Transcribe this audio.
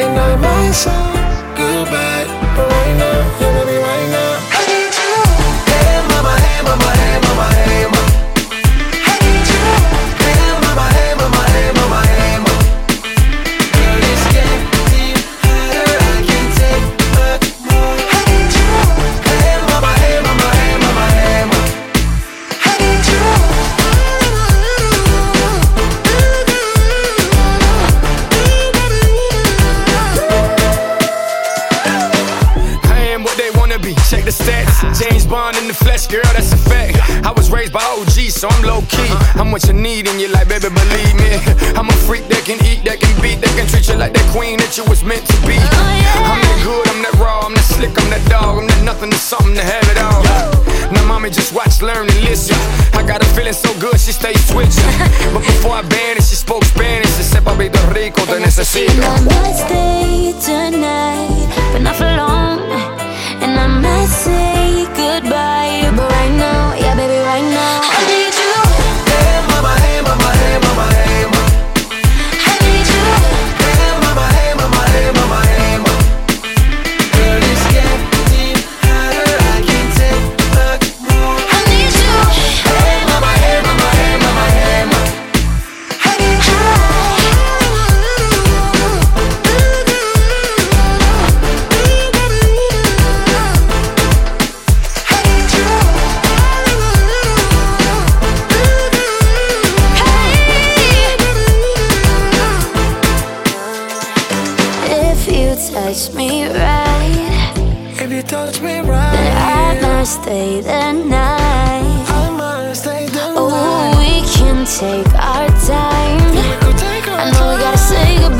And I might say goodbye, but right now, yeah, baby, right now, I need you. Hey mama, hey mama, hey mama, hey mama. I need you. Hey mama, hey mama, hey mama, hey mama. Girl, it's getting hotter, I can't take much more. I need you. Hey mama, hey mama, hey mama, hey mama. I need you. Check the stats, James Bond in the flesh, girl, that's a fact. I was raised by OG, so I'm low-key. I'm what you need in your life, baby, believe me. I'm a freak that can eat, that can beat, that can treat you like that queen that you was meant to be. I'm that good, I'm that raw, I'm that slick, I'm that dog, I'm that nothing to something to have it all. Now mommy just watch, learn, and listen. I got her feeling so good, she stays switching. But before I banned it, she spoke Spanish. She said, Papito Rico, te necesito. I might stay tonight, but not for long. And I might say goodbye, but right now, yeah, baby, right now, I need you. Hey mama, hey mama, hey mama, hey mama. I need you. Hey mama, hey mama, hey mama, hey mama. Girl, it's getting hotter, I can't take much more. I need you. Hey mama, hey mama, hey mama, hey mama. I need you. If you touch me right, If you touch me right, then I might stay the night. I might stay the Oh, night. we can take our time. We could take our I know we gotta say goodbye.